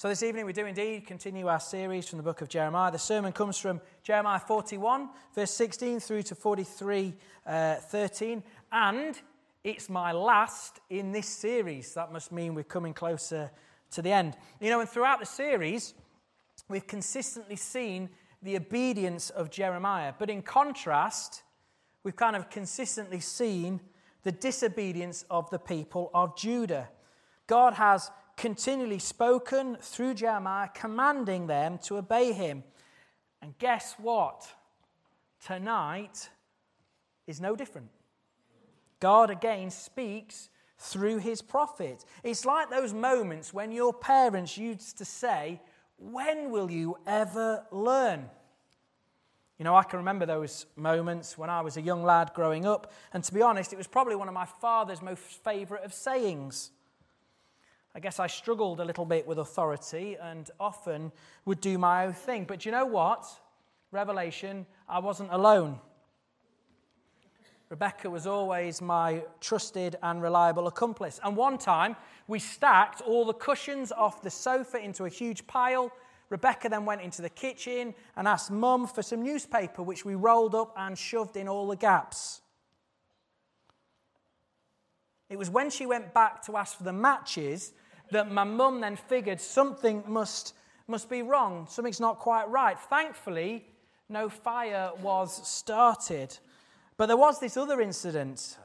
So this evening we do indeed continue our series from the book of Jeremiah. The sermon comes from Jeremiah 41, verse 16 through to 43, 13. And it's my last in this series. That must mean we're coming closer to the end. You know, and throughout the series, we've consistently seen the obedience of Jeremiah. But in contrast, we've kind of consistently seen the disobedience of the people of Judah. God has continually spoken through Jeremiah, commanding them to obey him. And guess what? Tonight is no different. God again speaks through his prophet. It's like those moments when your parents used to say, "When will you ever learn?" You know, I can remember those moments when I was a young lad growing up, and to be honest, it was probably one of my father's most favourite of sayings. I guess I struggled a little bit with authority and often would do my own thing. But you know what? Revelation, I wasn't alone. Rebecca was always my trusted and reliable accomplice. And one time, we stacked all the cushions off the sofa into a huge pile. Rebecca then went into the kitchen and asked Mum for some newspaper, which we rolled up and shoved in all the gaps. It was when she went back to ask for the matches that my mum then figured something must be wrong. Something's not quite right. Thankfully, no fire was started. But there was this other incident.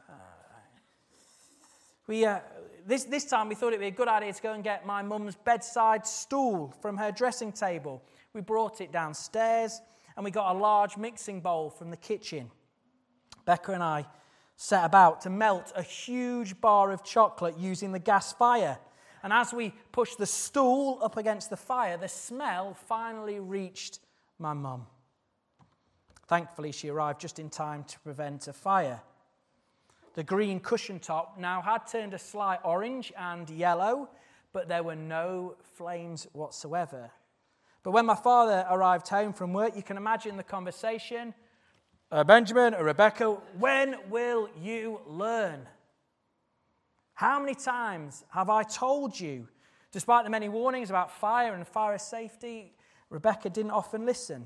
This time we thought it would be a good idea to go and get my mum's bedside stool from her dressing table. We brought it downstairs and we got a large mixing bowl from the kitchen. Becca and I set about to melt a huge bar of chocolate using the gas fire. And as we pushed the stool up against the fire, the smell finally reached my mum. Thankfully, she arrived just in time to prevent a fire. The green cushion top now had turned a slight orange and yellow, but there were no flames whatsoever. But when my father arrived home from work, you can imagine the conversation. Benjamin or Rebecca, when will you learn? How many times have I told you? Despite the many warnings about fire and fire safety, Rebecca didn't often listen.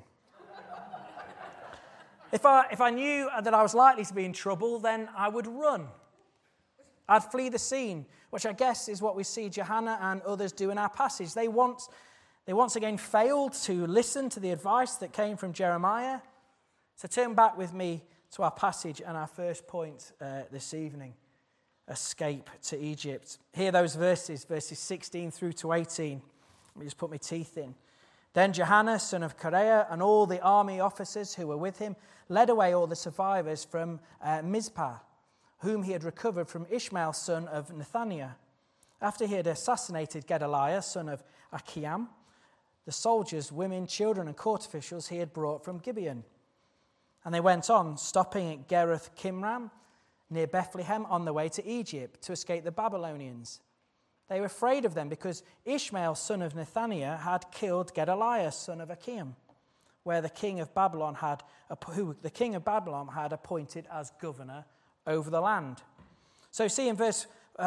If I knew that I was likely to be in trouble, then I would run. I'd flee the scene, which I guess is what we see Johanna and others do in our passage. They once again failed to listen to the advice that came from Jeremiah. So turn back with me to our passage and our first point this evening. Escape to Egypt. Hear those verses 16 through to 18. Let me just put my teeth in. Then Johanna, son of Kareah, and all the army officers who were with him led away all the survivors from Mizpah, whom he had recovered from Ishmael, son of Nethaniah. After he had assassinated Gedaliah, son of Achiam, the soldiers, women, children, and court officials he had brought from Gibeon. And they went on, stopping at Geruth Kimram, near Bethlehem, on the way to Egypt to escape the Babylonians. They were afraid of them because Ishmael, son of Nethaniah, had killed Gedaliah, son of Achiam, who the king of Babylon had appointed as governor over the land. So see in verse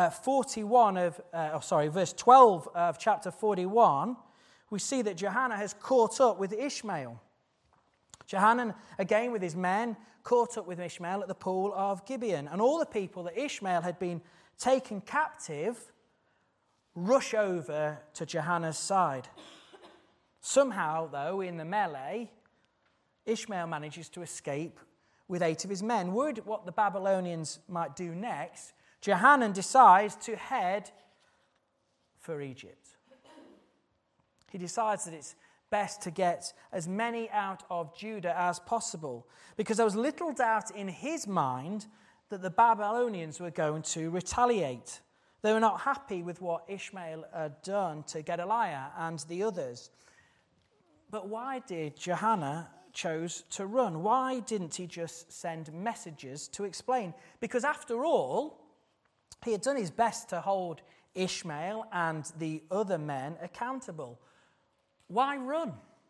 12 of chapter 41, we see that Johanna has caught up with Ishmael. Johanan, again with his men, caught up with Ishmael at the pool of Gibeon. And all the people that Ishmael had been taken captive rush over to Johanna's side. Somehow, though, in the melee, Ishmael manages to escape with 8 of his men. Worried what the Babylonians might do next, Johanan decides to head for Egypt. He decides that it's best to get as many out of Judah as possible, because there was little doubt in his mind that the Babylonians were going to retaliate. They were not happy with what Ishmael had done to Gedaliah and the others. But why did Johanna choose to run? Why didn't he just send messages to explain? Because after all, he had done his best to hold Ishmael and the other men accountable. Why run?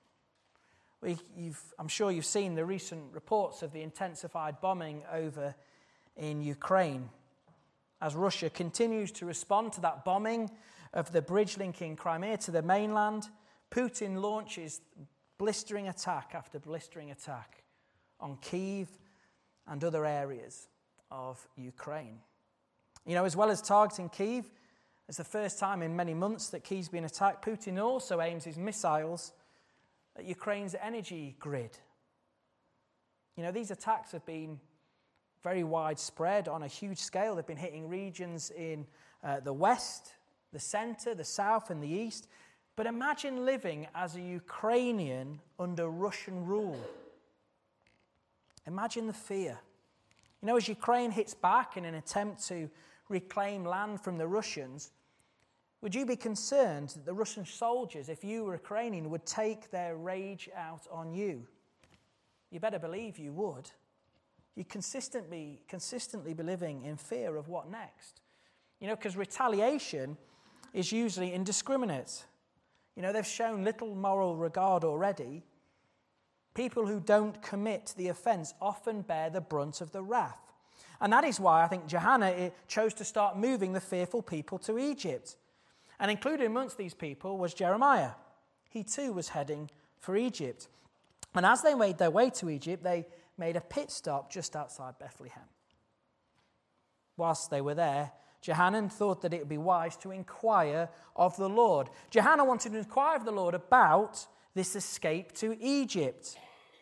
I'm sure you've seen the recent reports of the intensified bombing over in Ukraine. As Russia continues to respond to that bombing, of the bridge linking Crimea to the mainland, Putin launches blistering attack after blistering attack on Kyiv and other areas of Ukraine. As well as targeting Kyiv, it's the first time in many months that Kyiv's been attacked. Putin also aims his missiles at Ukraine's energy grid. These attacks have been very widespread on a huge scale. They've been hitting regions in the west, the center, the south, and the east. But imagine living as a Ukrainian under Russian rule. Imagine the fear. As Ukraine hits back in an attempt to reclaim land from the Russians, would you be concerned that the Russian soldiers, if you were Ukrainian, would take their rage out on you? You better believe you would. You'd consistently be living in fear of what next. Because retaliation is usually indiscriminate. They've shown little moral regard already. People who don't commit the offence often bear the brunt of the wrath. And that is why I think Johanna chose to start moving the fearful people to Egypt. And included amongst these people was Jeremiah. He too was heading for Egypt. And as they made their way to Egypt, they made a pit stop just outside Bethlehem. Whilst they were there, Johanan thought that it would be wise to inquire of the Lord. Johanna wanted to inquire of the Lord about this escape to Egypt.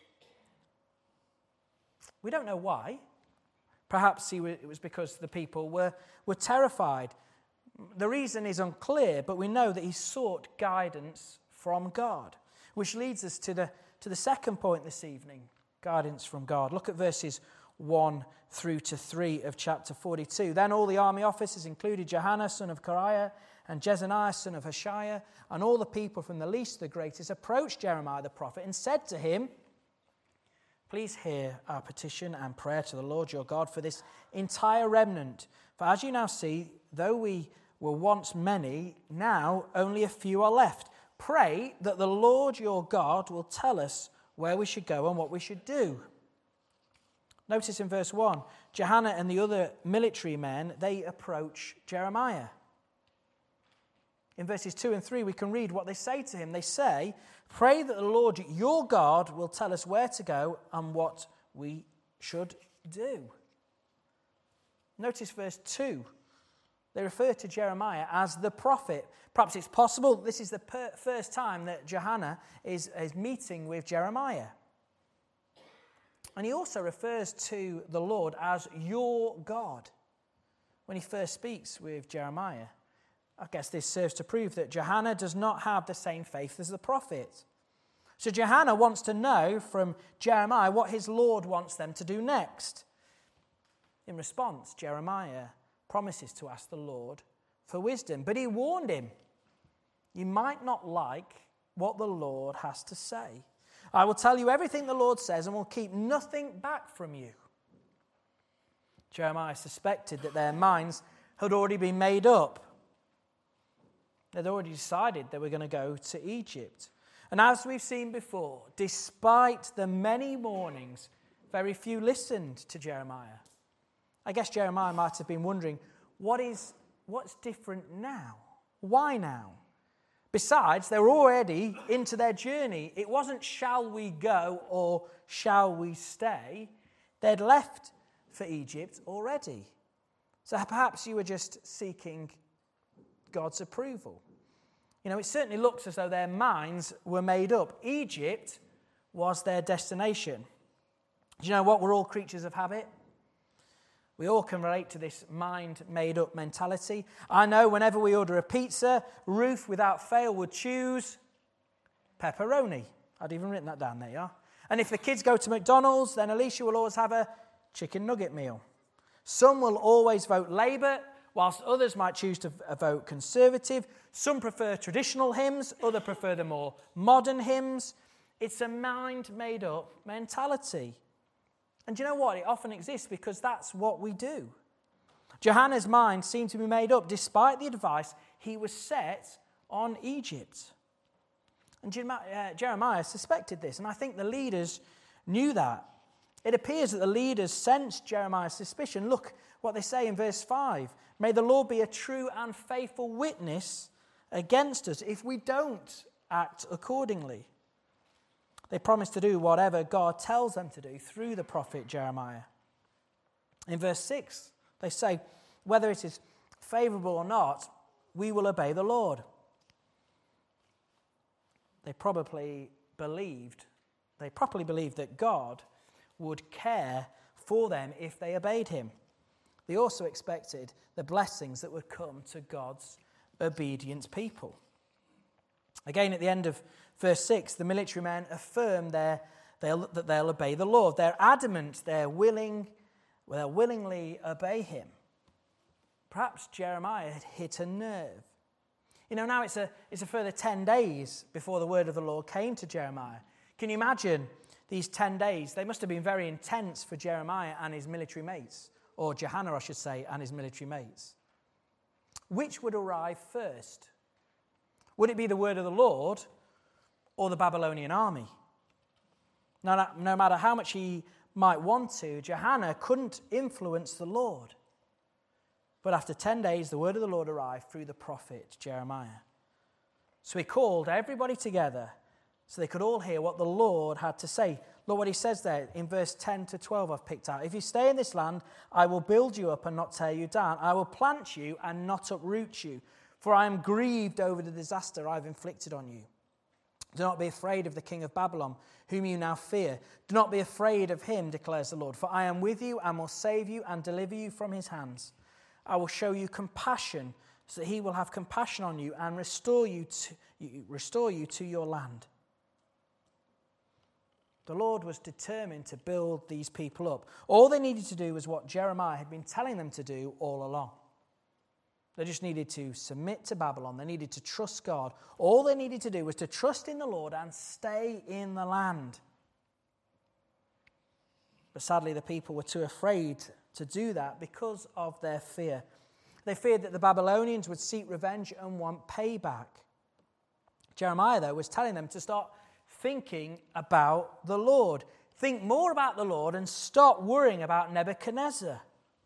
We don't know why. Perhaps it was because the people were terrified. The reason is unclear, but we know that he sought guidance from God, which leads us to the second point this evening, guidance from God. Look at verses 1 through to 3 of chapter 42. Then all the army officers, including Johanna, son of Kareah, and Jezaniah, son of Hashiah, and all the people from the least to the greatest, approached Jeremiah the prophet and said to him, "Please hear our petition and prayer to the Lord your God for this entire remnant. For as you now see, though we were once many, now only a few are left. Pray that the Lord your God will tell us where we should go and what we should do." Notice in verse 1, Johanna and the other military men, they approach Jeremiah. In verses 2 and 3, we can read what they say to him. They say, "Pray that the Lord your God will tell us where to go and what we should do." Notice verse 2. They refer to Jeremiah as the prophet. Perhaps it's possible this is the first time that Johanna is meeting with Jeremiah. And he also refers to the Lord as your God when he first speaks with Jeremiah. I guess this serves to prove that Johanna does not have the same faith as the prophet. So Johanna wants to know from Jeremiah what his Lord wants them to do next. In response, Jeremiah promises to ask the Lord for wisdom. But he warned him, you might not like what the Lord has to say. I will tell you everything the Lord says and will keep nothing back from you. Jeremiah suspected that their minds had already been made up. They'd already decided they were going to go to Egypt. And as we've seen before, despite the many warnings, very few listened to Jeremiah. I guess Jeremiah might have been wondering, what's different now? Why now? Besides, they were already into their journey. It wasn't shall we go or shall we stay. They'd left for Egypt already. So perhaps you were just seeking God's approval. It certainly looks as though their minds were made up. Egypt was their destination. Do you know what? We're all creatures of habit. We all can relate to this mind-made-up mentality. I know whenever we order a pizza, Ruth, without fail, would choose pepperoni. I'd even written that down, there you are. And if the kids go to McDonald's, then Alicia will always have a chicken nugget meal. Some will always vote Labour, whilst others might choose to vote Conservative. Some prefer traditional hymns, others prefer the more modern hymns. It's a mind-made-up mentality. And do you know what? It often exists because that's what we do. Johanna's mind seemed to be made up despite the advice he was set on Egypt. And Jeremiah suspected this, and I think the leaders knew that. It appears that the leaders sensed Jeremiah's suspicion. Look what they say in verse 5. May the Lord be a true and faithful witness against us if we don't act accordingly. They promise to do whatever God tells them to do through the prophet Jeremiah. In verse 6, they say, whether it is favorable or not, we will obey the Lord. They probably believed that God would care for them if they obeyed him. They also expected the blessings that would come to God's obedient people. Again, at the end of verse 6, the military men affirm that they'll obey the Lord. They're adamant, they'll willingly obey him. Perhaps Jeremiah had hit a nerve. Now it's a further 10 days before the word of the Lord came to Jeremiah. Can you imagine these 10 days? They must have been very intense for Jeremiah and his military mates, or Johanna, I should say, and his military mates. Which would arrive first? Would it be the word of the Lord or the Babylonian army? No matter how much he might want to, Johanna couldn't influence the Lord. But after 10 days, the word of the Lord arrived through the prophet Jeremiah. So he called everybody together so they could all hear what the Lord had to say. Look what he says there in verse 10 to 12 I've picked out. If you stay in this land, I will build you up and not tear you down. I will plant you and not uproot you, for I am grieved over the disaster I've inflicted on you. Do not be afraid of the king of Babylon, whom you now fear. Do not be afraid of him, declares the Lord, for I am with you and will save you and deliver you from his hands. I will show you compassion, so that he will have compassion on you and restore you to your land. The Lord was determined to build these people up. All they needed to do was what Jeremiah had been telling them to do all along. They just needed to submit to Babylon. They needed to trust God. All they needed to do was to trust in the Lord and stay in the land. But sadly, the people were too afraid to do that because of their fear. They feared that the Babylonians would seek revenge and want payback. Jeremiah, though, was telling them to start thinking about the Lord. Think more about the Lord and stop worrying about Nebuchadnezzar.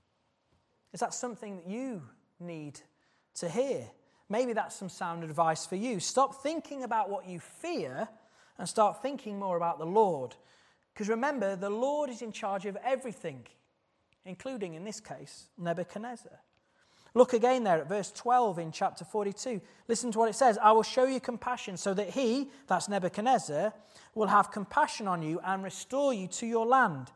Is that something that you need to hear? Maybe that's some sound advice for you. Stop thinking about what you fear and start thinking more about the Lord. Because remember, the Lord is in charge of everything, including, in this case, Nebuchadnezzar. Look again there at verse 12 in chapter 42. Listen to what it says. I will show you compassion so that he, that's Nebuchadnezzar, will have compassion on you and restore you to your land.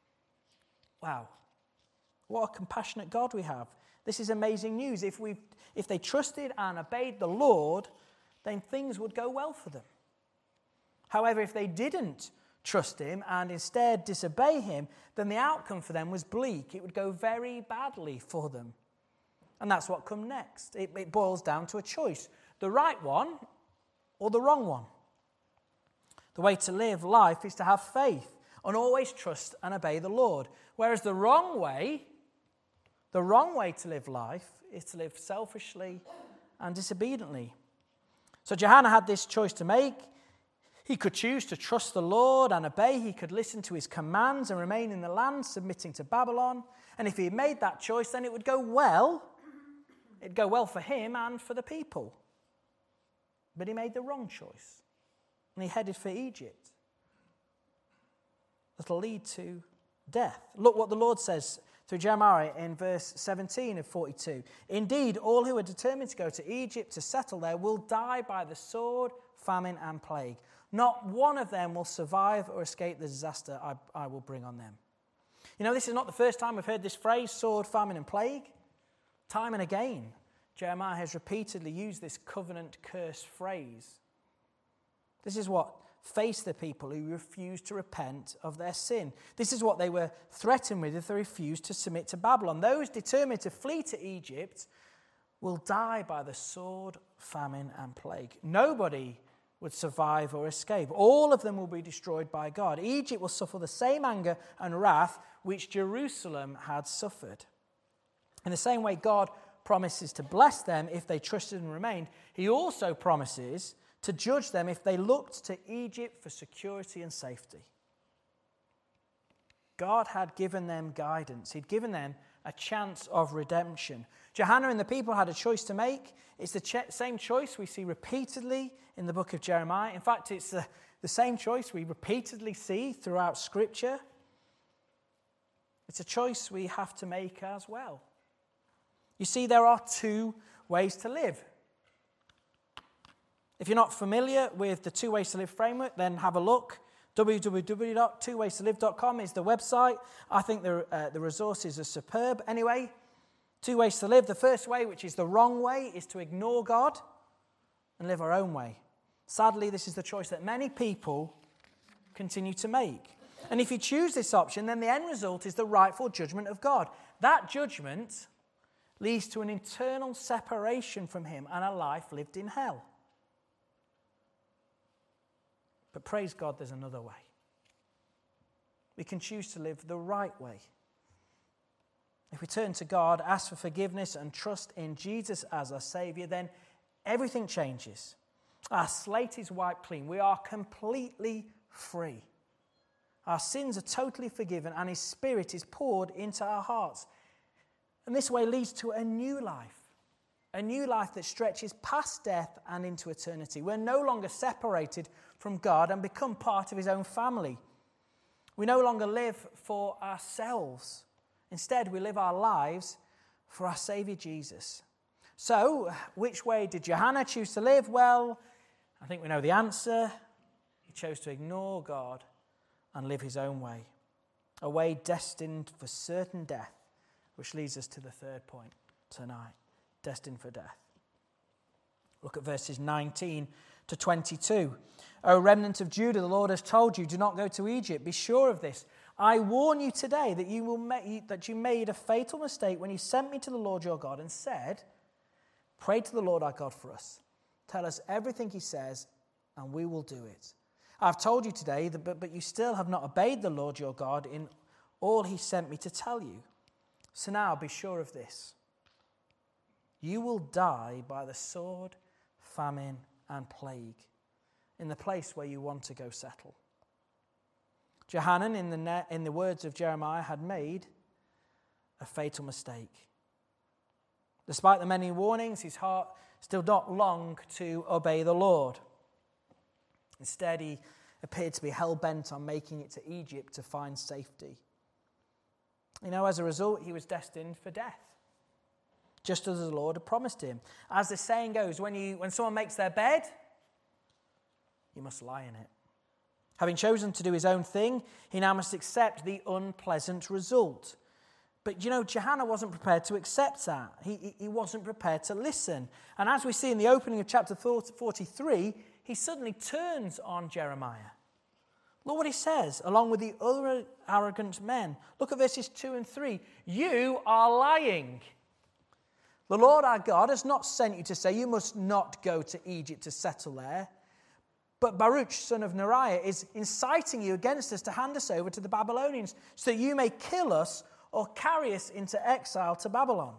Wow. What a compassionate God we have. This is amazing news. If they trusted and obeyed the Lord, then things would go well for them. However, if they didn't trust him and instead disobey him, then the outcome for them was bleak. It would go very badly for them. And that's what comes next. It boils down to a choice. The right one or the wrong one. The way to live life is to have faith and always trust and obey the Lord. Whereas the wrong way to live life is to live selfishly and disobediently. So Johanna had this choice to make. He could choose to trust the Lord and obey. He could listen to his commands and remain in the land, submitting to Babylon. And if he made that choice, then it would go well. It'd go well for him and for the people. But he made the wrong choice. And he headed for Egypt. That'll lead to death. Look what the Lord says through Jeremiah in verse 17 of 42. Indeed, all who are determined to go to Egypt to settle there will die by the sword, famine, and plague. Not one of them will survive or escape the disaster I will bring on them. This is not the first time we've heard this phrase, sword, famine, and plague. Time and again, Jeremiah has repeatedly used this covenant curse phrase. This is what faced the people who refused to repent of their sin. This is what they were threatened with if they refused to submit to Babylon. Those determined to flee to Egypt will die by the sword, famine, and plague. Nobody would survive or escape. All of them will be destroyed by God. Egypt will suffer the same anger and wrath which Jerusalem had suffered. In the same way God promises to bless them if they trusted and remained, he also promises to judge them if they looked to Egypt for security and safety. God had given them guidance. He'd given them a chance of redemption. Johanna and the people had a choice to make. It's the same choice we see repeatedly in the book of Jeremiah. In fact, it's the same choice we repeatedly see throughout Scripture. It's a choice we have to make as well. You see, there are two ways to live. If you're not familiar with the Two Ways to Live framework, then have a look. www.twowaystolive.com is the website. I think the resources are superb. Anyway, two ways to live. The first way, which is the wrong way, is to ignore God and live our own way. Sadly, this is the choice that many people continue to make. And if you choose this option, then the end result is the rightful judgment of God. That judgment leads to an eternal separation from Him and a life lived in hell. But praise God, there's another way. We can choose to live the right way. If we turn to God, ask for forgiveness, and trust in Jesus as our Saviour, then everything changes. Our slate is wiped clean. We are completely free. Our sins are totally forgiven, and His Spirit is poured into our hearts. And this way leads to a new life that stretches past death and into eternity. We're no longer separated from God and become part of His own family. We no longer live for ourselves. Instead, we live our lives for our Saviour Jesus. So, which way did Johanna choose to live? Well, I think we know the answer. He chose to ignore God and live his own way, a way destined for certain death, which leads us to the third point tonight, destined for death. Look at verses 19 to 22. O remnant of Judah, the Lord has told you, do not go to Egypt. Be sure of this. I warn you today that you made a fatal mistake when you sent me to the Lord your God and said, pray to the Lord our God for us. Tell us everything he says, and we will do it. I've told you today, but you still have not obeyed the Lord your God in all he sent me to tell you. So now be sure of this. You will die by the sword, famine, and plague in the place where you want to go settle. Johanan, in the words of Jeremiah, had made a fatal mistake. Despite the many warnings, his heart still not longed to obey the Lord. Instead, he appeared to be hell-bent on making it to Egypt to find safety. As a result, he was destined for death, just as the Lord had promised him. As the saying goes, when someone makes their bed, you must lie in it. Having chosen to do his own thing, he now must accept the unpleasant result. But Johanna wasn't prepared to accept that. He wasn't prepared to listen. And as we see in the opening of chapter 43, he suddenly turns on Jeremiah. Look what he says, along with the other arrogant men. Look at verses 2 and 3. You are lying. The Lord our God has not sent you to say you must not go to Egypt to settle there. But Baruch, son of Neriah, is inciting you against us to hand us over to the Babylonians so that you may kill us or carry us into exile to Babylon.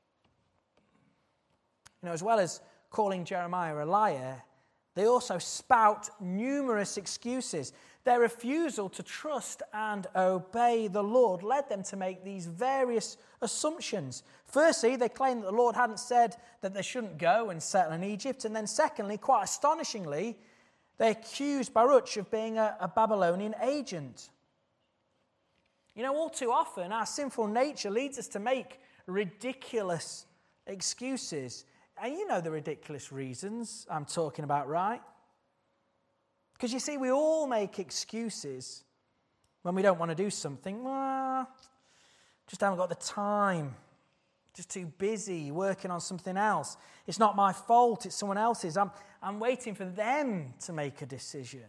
As well as calling Jeremiah a liar, they also spout numerous excuses. Their refusal to trust and obey the Lord led them to make these various assumptions. Firstly, they claimed that the Lord hadn't said that they shouldn't go and settle in Egypt. And then secondly, quite astonishingly, they accused Baruch of being a Babylonian agent. All too often, our sinful nature leads us to make ridiculous excuses. And you know the ridiculous reasons I'm talking about, right? Because you see, we all make excuses when we don't want to do something. Well, just haven't got the time. Just too busy working on something else. It's not my fault, it's someone else's. I'm waiting for them to make a decision.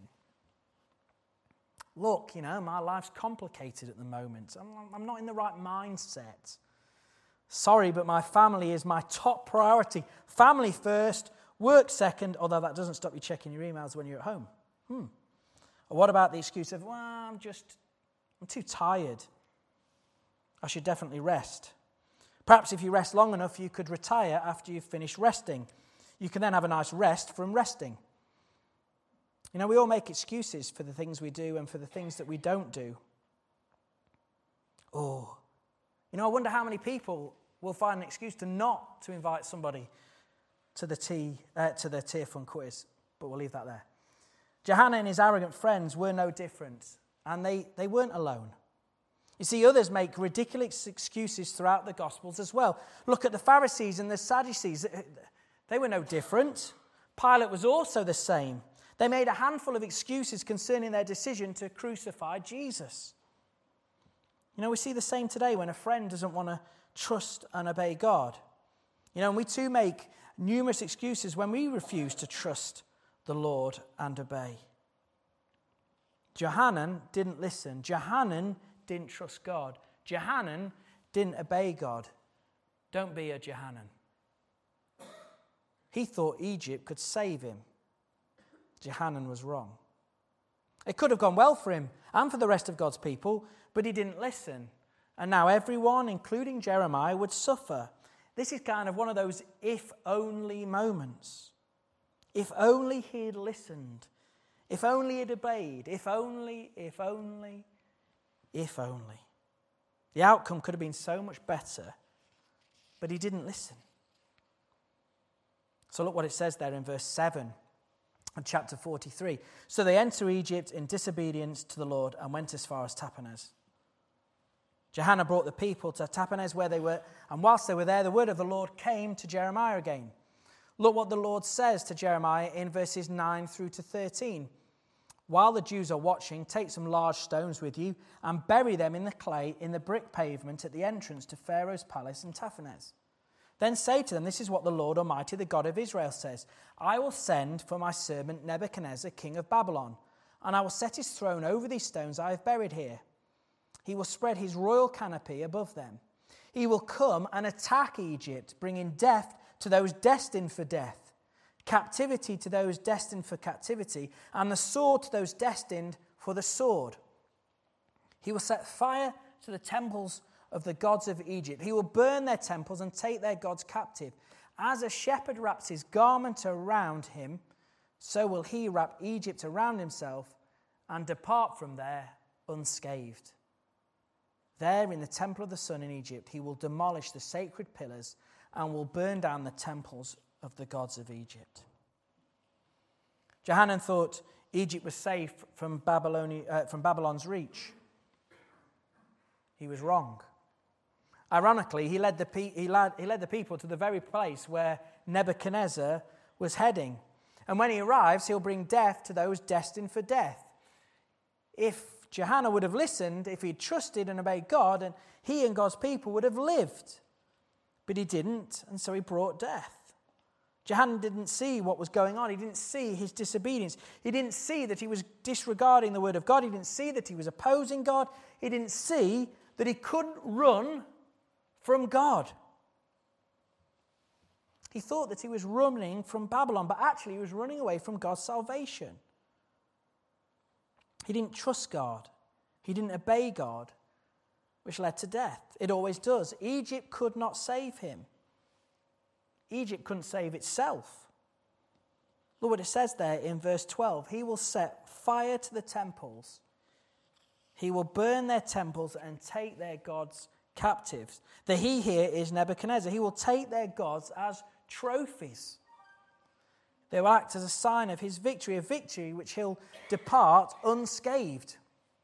Look, my life's complicated at the moment. I'm not in the right mindset. Sorry, but my family is my top priority. Family first, work second, although that doesn't stop you checking your emails when you're at home. Or what about the excuse of, I'm too tired. I should definitely rest. Perhaps if you rest long enough, you could retire after you've finished resting. You can then have a nice rest from resting. We all make excuses for the things we do and for the things that we don't do. Oh, I wonder how many people will find an excuse to not to invite somebody to the Tear Fund quiz, but we'll leave that there. Johanan and his arrogant friends were no different, and they weren't alone. You see, others make ridiculous excuses throughout the Gospels as well. Look at the Pharisees and the Sadducees. They were no different. Pilate was also the same. They made a handful of excuses concerning their decision to crucify Jesus. We see the same today when a friend doesn't want to trust and obey God. And we too make numerous excuses when we refuse to trust the Lord and obey. Johanan didn't listen. Johanan didn't trust God. Johanan didn't obey God. Don't be a Johanan. He thought Egypt could save him. Johanan was wrong. It could have gone well for him and for the rest of God's people, but he didn't listen. And now everyone, including Jeremiah, would suffer. This is kind of one of those if-only moments. If only he'd listened. If only he'd obeyed. If only. The outcome could have been so much better, but he didn't listen. So look what it says there in verse 7 of chapter 43. So they enter Egypt in disobedience to the Lord and went as far as Tahpanhes. Johanan brought the people to Tahpanhes where they were, and whilst they were there, the word of the Lord came to Jeremiah again. Look what the Lord says to Jeremiah in verses 9 through to 13. While the Jews are watching, take some large stones with you and bury them in the clay in the brick pavement at the entrance to Pharaoh's palace in Tahpanhes. Then say to them, this is what the Lord Almighty, the God of Israel, says. I will send for my servant Nebuchadnezzar, king of Babylon, and I will set his throne over these stones I have buried here. He will spread his royal canopy above them. He will come and attack Egypt, bringing death to those destined for death, captivity to those destined for captivity, and the sword to those destined for the sword. He will set fire to the temples of the gods of Egypt. He will burn their temples and take their gods captive. As a shepherd wraps his garment around him, so will he wrap Egypt around himself and depart from there unscathed. There in the temple of the sun in Egypt, he will demolish the sacred pillars and will burn down the temples of the gods of Egypt. Johanan thought Egypt was safe from Babylon's reach. He was wrong. Ironically, he led the people to the very place where Nebuchadnezzar was heading. And when he arrives, he'll bring death to those destined for death. If Johanan would have listened, if he'd trusted and obeyed God, and he and God's people would have lived. But he didn't, and so he brought death. Johanan didn't see what was going on. He didn't see his disobedience. He didn't see that he was disregarding the word of God. He didn't see that he was opposing God. He didn't see that he couldn't run from God. He thought that he was running from Babylon, but actually he was running away from God's salvation. He didn't trust God. He didn't obey God, which led to death. It always does. Egypt could not save him. Egypt couldn't save itself. Look what it says there in verse 12. He will set fire to the temples. He will burn their temples and take their gods captives. The he here is Nebuchadnezzar. He will take their gods as trophies. They will act as a sign of his victory, a victory which he'll depart unscathed.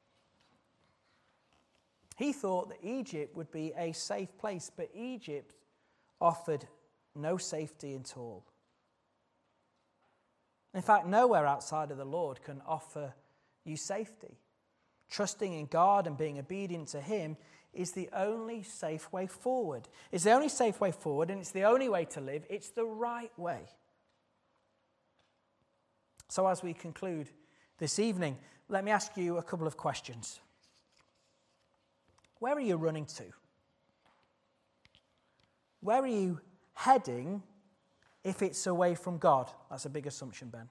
He thought that Egypt would be a safe place, but Egypt offered no safety at all. In fact, nowhere outside of the Lord can offer you safety. Trusting in God and being obedient to him is the only safe way forward. It's the only safe way forward, and it's the only way to live. It's the right way. So as we conclude this evening, let me ask you a couple of questions. Where are you running to? Where are you heading if it's away from God? That's a big assumption, Ben.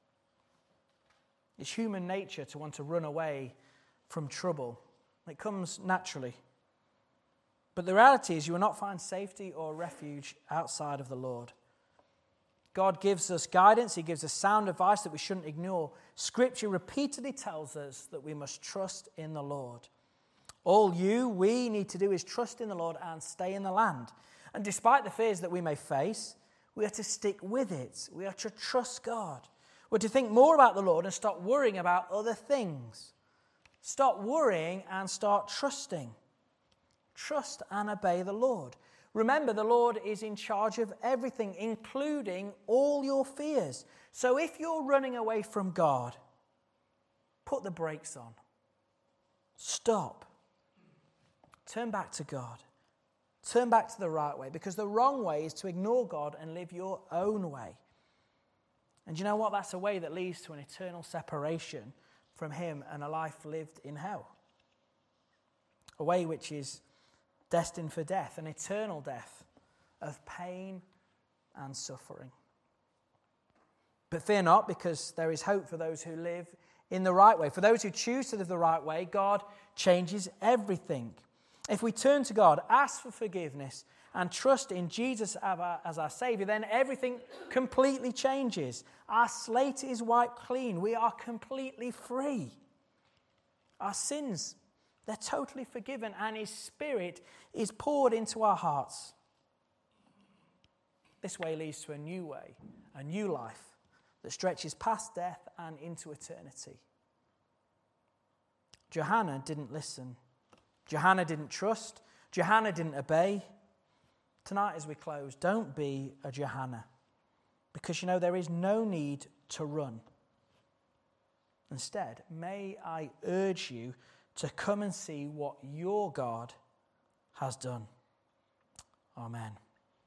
It's human nature to want to run away from trouble. It comes naturally. But the reality is you will not find safety or refuge outside of the Lord. God gives us guidance. He gives us sound advice that we shouldn't ignore. Scripture repeatedly tells us that we must trust in the Lord. We need to do is trust in the Lord and stay in the land. And despite the fears that we may face, we are to stick with it. We are to trust God. We're to think more about the Lord and stop worrying about other things. Stop worrying and start trusting. Trust and obey the Lord. Remember, the Lord is in charge of everything, including all your fears. So if you're running away from God, put the brakes on. Stop. Turn back to God. Turn back to the right way, because the wrong way is to ignore God and live your own way. And you know what? That's a way that leads to an eternal separation from Him and a life lived in hell. A way which is destined for death, an eternal death of pain and suffering. But fear not, because there is hope for those who live in the right way. For those who choose to live the right way, God changes everything. If we turn to God, ask for forgiveness, and trust in Jesus as our Saviour, then everything completely changes. Our slate is wiped clean. We are completely free. Our sins, they're totally forgiven, and His Spirit is poured into our hearts. This way leads to a new way, a new life that stretches past death and into eternity. Johanna didn't listen. Johanna didn't trust. Johanna didn't obey. Tonight as we close, don't be a Johanna, because you know there is no need to run. Instead, may I urge you to come and see what your God has done. Amen.